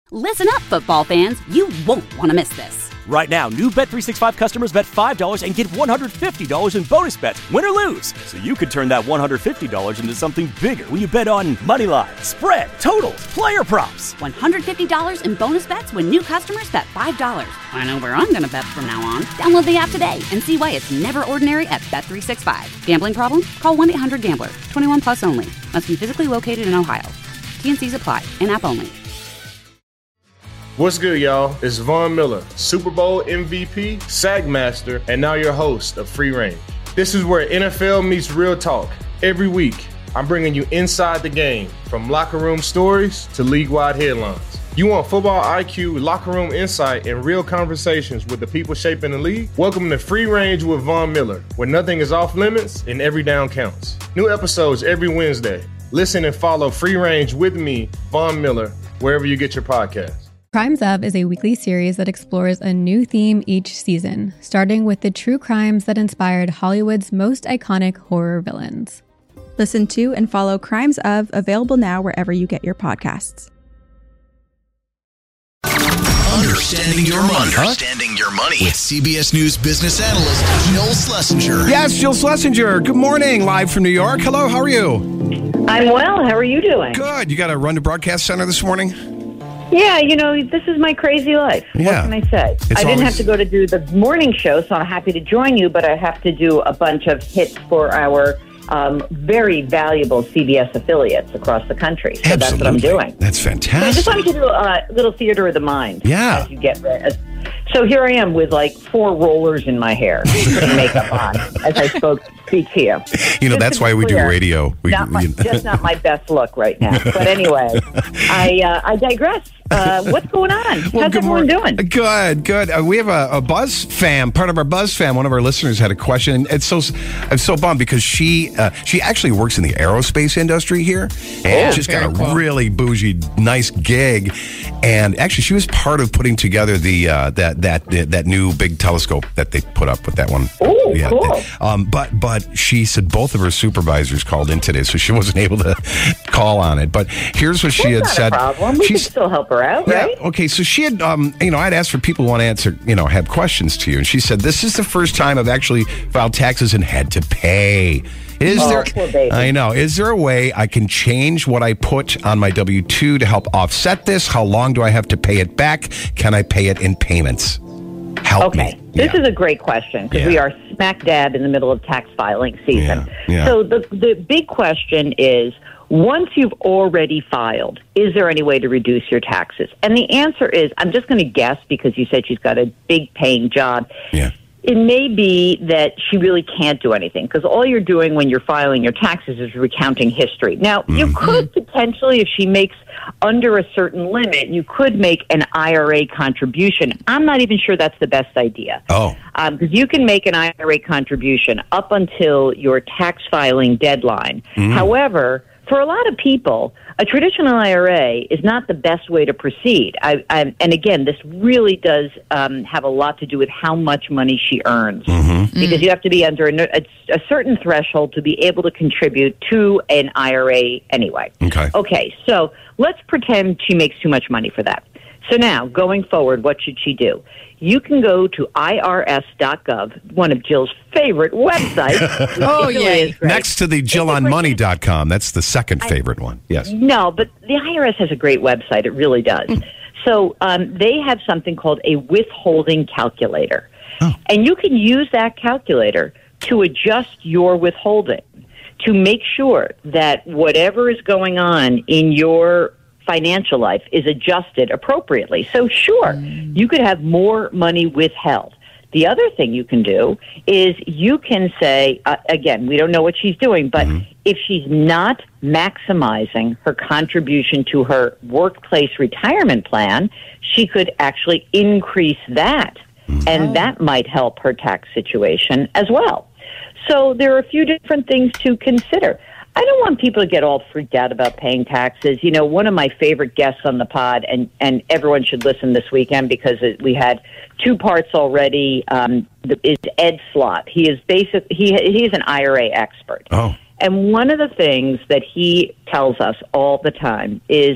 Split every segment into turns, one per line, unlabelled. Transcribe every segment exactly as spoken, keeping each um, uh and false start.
Listen up, football fans. You won't want to miss this.
Right now, new Bet three sixty-five customers bet five dollars and get one hundred fifty dollars in bonus bets, win or lose. So you could turn that one hundred fifty dollars into something bigger when you bet on money line, spread, totals, player props.
one hundred fifty dollars in bonus bets when new customers bet five dollars. I know where I'm going to bet from now on. Download the app today and see why it's never ordinary at Bet three sixty-five. Gambling problem? Call one eight hundred gambler. twenty-one plus only. Must be physically located in Ohio. T N Cs apply. In-app only.
What's good, y'all? It's Von Miller, Super Bowl M V P, Sack Master, and now your host of Free Range. This is where N F L meets real talk. Every week, I'm bringing you inside the game, from locker room stories to league-wide headlines. You want football I Q, locker room insight, and real conversations with the people shaping the league? Welcome to Free Range with Von Miller, where nothing is off limits and every down counts. New episodes every Wednesday. Listen and follow Free Range with me, Von Miller, wherever you get your podcasts.
Crimes Of is a weekly series that explores a new theme each season, starting with the true crimes that inspired Hollywood's most iconic horror villains.
Listen to and follow Crimes Of, available now wherever you get your podcasts.
Understanding your money. Understanding your money with C B S News business analyst Jill Schlesinger.
Yes, Jill Schlesinger. Good morning, live from New York. Hello, how are you?
I'm well. How are you doing?
Good. You got to run to Broadcast Center this morning?
Yeah, you know, this is my crazy life.
Yeah.
What can I say?
It's
I didn't
always...
have to go to do the morning show, so I'm happy to join you, but I have to do a bunch of hits for our um, very valuable C B S affiliates across the country. So
Absolutely.
That's what I'm doing.
That's fantastic.
So I just wanted to do a little theater of the mind.
Yeah.
As you get as, So here I am with like four rollers in my hair and makeup on as I spoke, speak to you.
You know,
Just
that's
to
why we
clear,
do radio. We,
not my,
you know.
Just not my best look right now. But anyway, I uh, I digress. Uh, what's going on?
Well,
How's
good
everyone
morning.
doing?
Good, good. Uh, we have a, a Buzz fam, part of our Buzz fam. One of our listeners had a question. It's so I'm so bummed because she uh, she actually works in the aerospace industry here, and
Oh,
she's got a
very cool.
really bougie, nice gig. And actually, she was part of putting together the uh, that that that new big telescope that they put up with that one.
Oh,
yeah,
cool.
Um, but but she said both of her supervisors called in today, so she wasn't able to call on it. But here's what she
That's
had
not
said.
a problem. We can
She's
still help her out,
yeah,
right?
okay, so she had, um, you know, I'd asked for people who want to answer, you know, have questions to you. And she said, this is the first time I've actually filed taxes and had to pay. Is
Oh,
there,
poor baby.
I know, is there a way I can change what I put on my W two to help offset this? How long do I have to pay it back? Can I pay it in payments? Help
Okay,
me.
this
Yeah.
is a great question because
Yeah.
we are smack dab in the middle of tax filing season.
Yeah, yeah.
So the the big question is, once you've already filed, is there any way to reduce your taxes? And the answer is, I'm just going to guess because you said she's got a big paying job.
Yeah.
It may be that she really can't do anything because all you're doing when you're filing your taxes is recounting history. Now, you could potentially, if she makes under a certain limit, you could make an I R A contribution. I'm not even sure that's the best idea.
Oh.
Because you can make an I R A contribution up until your tax filing deadline. However, for a lot of people, a traditional I R A is not the best way to proceed. I, I, and again, this really does um, have a lot to do with how much money she earns. Because you have to be under a, a, a certain threshold to be able to contribute to an I R A anyway.
Okay.
Okay, so let's pretend she makes too much money for that. So now, going forward, what should she do? You can go to I R S dot gov, one of Jill's favorite websites.
Oh,
It really
yay.
is great.
Next to the jill on money dot com. That's the second favorite one. Yes.
No, but the I R S has a great website. It really does. So um, they have something called a withholding calculator.
Oh.
And you can use that calculator to adjust your withholding to make sure that whatever is going on in your financial life is adjusted appropriately. So sure, you could have more money withheld. The other thing you can do is you can say, uh, again, we don't know what she's doing, but mm-hmm. if she's not maximizing her contribution to her workplace retirement plan, she could actually increase that. Mm-hmm. And that might help her tax situation as well. So there are a few different things to consider. I don't want people to get all freaked out about paying taxes. You know, one of my favorite guests on the pod, and, and everyone should listen this weekend because it, we had two parts already, um, is Ed Slott. He is basic. He he is an I R A expert.
Oh.
And one of the things that he tells us all the time is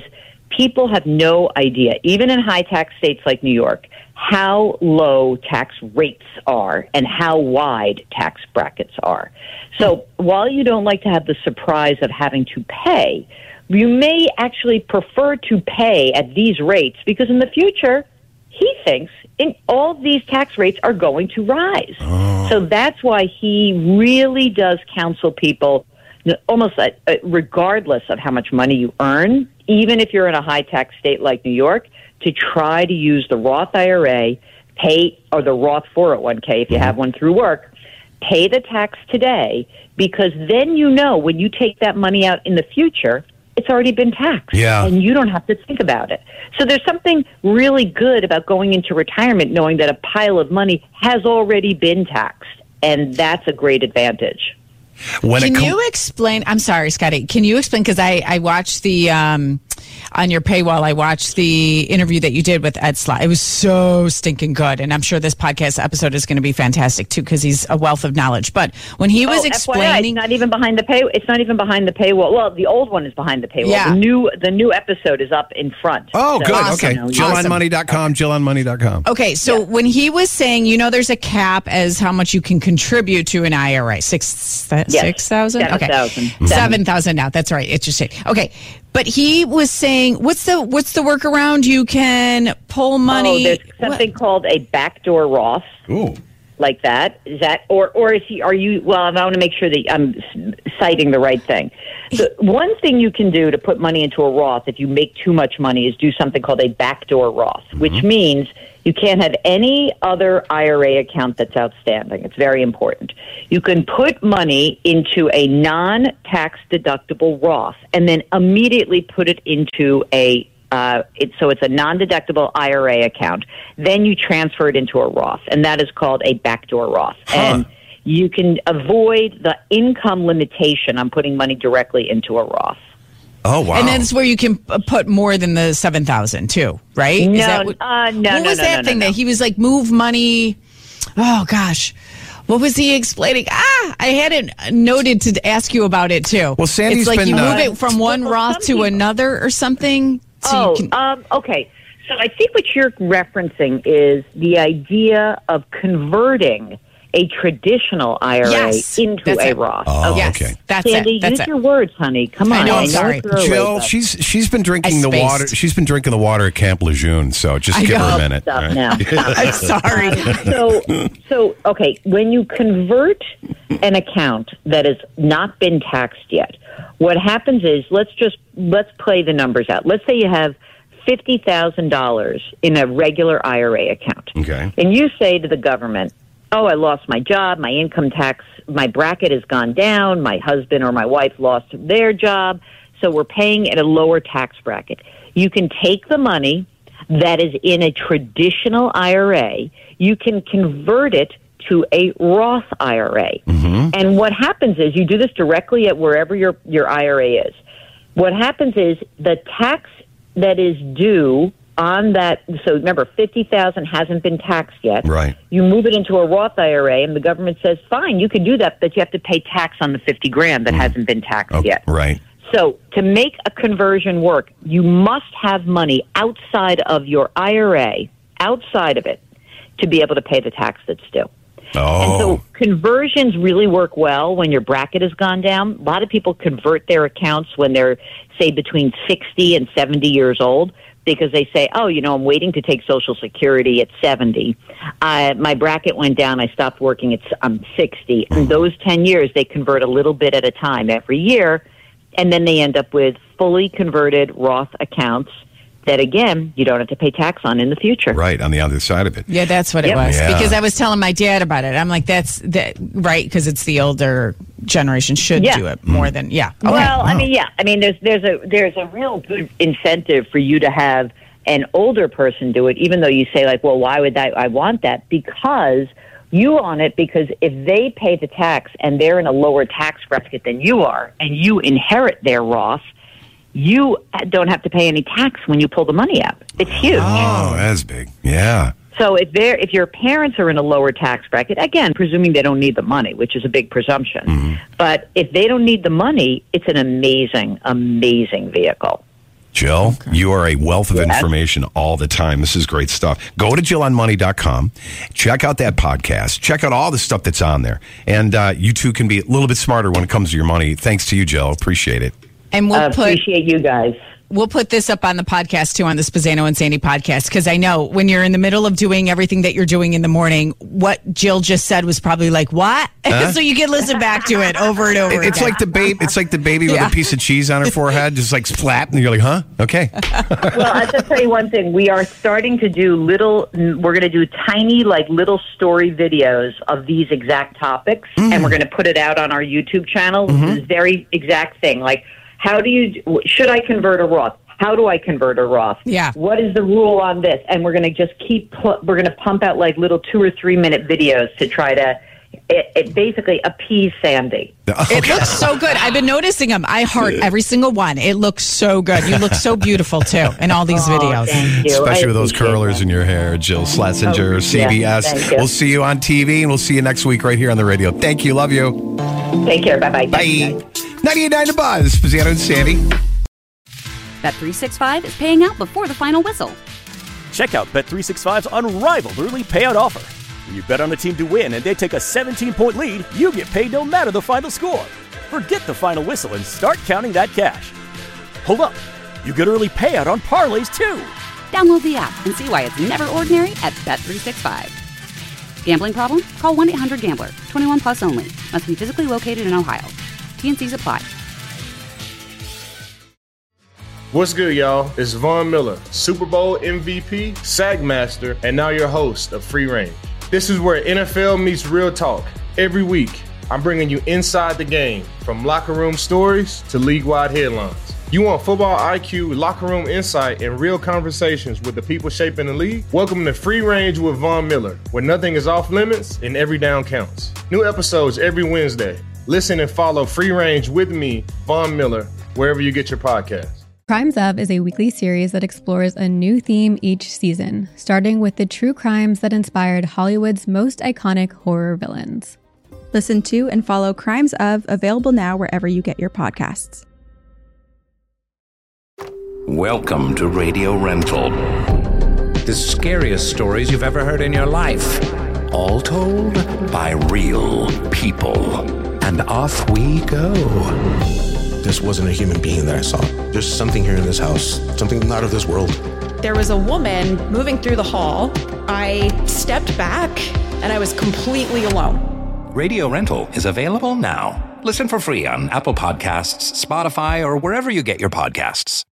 people have no idea, even in high-tax states like New York, how low tax rates are and how wide tax brackets are. So while you don't like to have the surprise of having to pay, you may actually prefer to pay at these rates because in the future, he thinks in all of these tax rates are going to rise. Oh. So that's why he really does counsel people, almost uh, regardless of how much money you earn, even if you're in a high-tax state like New York, to try to use the Roth I R A, pay, or the Roth four oh one k if you mm-hmm. have one through work, pay the tax today, because then you know when you take that money out in the future, it's already been taxed.
Yeah.
And you don't have to think about it. So there's something really good about going into retirement knowing that a pile of money has already been taxed, and that's a great advantage.
When
Can
com-
you explain? I'm sorry, Scotty. Can you explain? Because I, I watched the, um, on your paywall, I watched the interview that you did with Ed Slott. It was so stinking good. And I'm sure this podcast episode is going to be fantastic, too, because he's a wealth of knowledge. But when he was
oh,
explaining.
F Y I, it's not even behind the pay. It's not even behind the paywall. Well, the old one is behind the paywall.
Yeah.
The new, the new episode is up in front.
Oh,
so,
good.
Awesome.
Okay.
You know,
Jill on money dot com, Jill on money dot com.
Okay, so
Yeah.
when he was saying, you know, there's a cap as how much you can contribute to an I R A, six
Yes.
six thousand,
Seven
okay,
thousand.
seven thousand now. That's right. It's just okay. But he was saying, what's the what's the workaround? You can pull money.
Oh, there's something
what?
called a backdoor Roth.
Ooh.
Like that? Is that, or, or is he, are you, well, I want to make sure that I'm citing the right thing. The one thing you can do to put money into a Roth if you make too much money is do something called a backdoor Roth, mm-hmm. which means you can't have any other I R A account that's outstanding. It's very important. You can put money into a non-tax deductible Roth and then immediately put it into a Uh, it, so it's a non-deductible I R A account. Then you transfer it into a Roth, and that is called a backdoor Roth.
Huh.
And you can avoid the income limitation on putting money directly into a Roth.
Oh, wow.
And that's where you can p- put more than the seven thousand too, right?
No,
Is that what,
uh, no,
what
no,
was
no,
that
no,
thing
no,
that
no.
he was like, move money? Oh, gosh. What was he explaining? Ah, I had it noted to ask you about it too.
Well, Sandy's
it's like
been,
you
uh,
move it from one
Well,
Roth
some
to
people-
another or something. So
Oh,
you can,
um, okay. So I think what you're referencing is the idea of converting a traditional I R A
Yes,
into
that's
a
it.
Roth.
Oh,
yes,
okay.
that's
Sandy,
it. That's
use
it.
your words, honey. Come on.
I know, I'm
know
sorry.
it's early,
Jill,
but-
she's she's been drinking
I
the
spaced.
water. She's been drinking the water at Camp Lejeune. So just
I
give her
know.
a minute.
Stop
all right?
now. Stop.
I'm sorry.
so, so okay, when you convert an account that has not been taxed yet, what happens is let's just let's play the numbers out. Let's say you have fifty thousand dollars in a regular I R A account,
Okay.
and you say to the government, "Oh, I lost my job. My income tax, my bracket has gone down. My husband or my wife lost their job, so we're paying at a lower tax bracket." You can take the money that is in a traditional I R A, you can convert it to a Roth I R A.
Mm-hmm.
And what happens is you do this directly at wherever your, your I R A is. What happens is the tax that is due on that, so remember, fifty thousand dollars hasn't been taxed yet.
Right.
You move it into a Roth I R A, and the government says, fine, you can do that, but you have to pay tax on the fifty grand that hasn't been taxed
Oh,
yet.
right.
So to make a conversion work, you must have money outside of your I R A, outside of it, to be able to pay the tax that's due.
Oh.
And so conversions really work well when your bracket has gone down. A lot of people convert their accounts when they're, say, between sixty and seventy years old, because they say, oh, you know, I'm waiting to take Social Security at seventy. Uh, my bracket went down. I stopped working at I'm sixty. In those ten years, they convert a little bit at a time every year, and then they end up with fully converted Roth accounts that, again, you don't have to pay tax on in the future.
Right, on the other side of it.
Yeah, that's what it
Yep.
was.
Yeah.
Because I was telling my dad about it. I'm like, that's that right, because it's the older generation should
Yeah.
do it more than yeah. Okay.
Well, I mean, yeah. I mean, there's there's a there's a real good incentive for you to have an older person do it, even though you say like, well, why would I, I want that? Because you want it because if they pay the tax and they're in a lower tax bracket than you are, and you inherit their Roth, you don't have to pay any tax when you pull the money out. It's huge.
Oh, that's big. Yeah.
So if they're if your parents are in a lower tax bracket, again, presuming they don't need the money, which is a big presumption,
Mm-hmm.
but if they don't need the money, it's an amazing, amazing vehicle.
Jill, okay. You are a wealth of
yes.
information all the time. This is great stuff. Go to jill on money dot com. Check out that podcast. Check out all the stuff that's on there. And uh, you too can be a little bit smarter when it comes to your money. Thanks to you, Jill. Appreciate it.
And we'll
uh,
put,
appreciate you guys.
We'll put this up on the podcast, too, on the Spazzano and Sandy podcast, because I know when you're in the middle of doing everything that you're doing in the morning, what Jill just said was probably like, what? Huh? So you can listen back to it over and over
It's
again.
like the babe. It's like the baby
yeah.
with a piece of cheese on her forehead, just like splat, and you're like, huh? Okay.
Well, I'll just tell you one thing. We are starting to do little, we're going to do tiny, like little story videos of these exact topics, mm. and we're going to put it out on our YouTube channel. Mm-hmm. This very exact thing. Like, how do you, should I convert a Roth? How do I convert a Roth?
Yeah.
What is the rule on this? And we're going to just keep, we're going to pump out like little two or three minute videos to try to, it, it basically appease Sandy.
Okay.
It looks so good. I've been noticing them. I heart every single one. It looks so good. You look so beautiful, too, in all these
oh,
videos.
Thank you.
Especially
I
with those curlers that. in your hair, Jill Schlesinger, oh, C B S.
Yes,
we'll see you on T V, and we'll see you next week right here on the radio. Thank you. Love you.
Take care. Bye-bye.
Bye. ninety-eight point nine The Buzz. Spazzano and Sandy.
Bet three sixty-five is paying out before the final whistle.
Check out Bet three sixty-five's unrivaled early payout offer. When you bet on a team to win and they take a seventeen-point lead, you get paid no matter the final score. Forget the final whistle and start counting that cash. Hold up. You get early payout on parlays, too.
Download the app and see why it's never ordinary at Bet three sixty-five. Gambling problem? Call one eight hundred gambler. twenty-one plus only. Must be physically located in Ohio. T and Cs apply.
What's good, y'all? It's Von Miller, Super Bowl M V P, SAG Master, and now your host of Free Range. This is where N F L meets real talk. Every week, I'm bringing you inside the game, from locker room stories to league-wide headlines. You want football I Q, locker room insight, and real conversations with the people shaping the league? Welcome to Free Range with Von Miller, where nothing is off limits and every down counts. New episodes every Wednesday. Listen and follow Free Range with me, Von Miller, wherever you get your podcasts.
Crimes Of is a weekly series that explores a new theme each season, starting with the true crimes that inspired Hollywood's most iconic horror villains.
Listen to and follow Crimes Of, available now wherever you get your podcasts.
Welcome to Radio Rental. The scariest stories you've ever heard in your life. All told by real people. And off we go.
This wasn't a human being that I saw. There's something here in this house, something not of this world.
There was a woman moving through the hall. I stepped back, and I was completely alone.
Radio Rental is available now. Listen for free on Apple Podcasts, Spotify, or wherever you get your podcasts.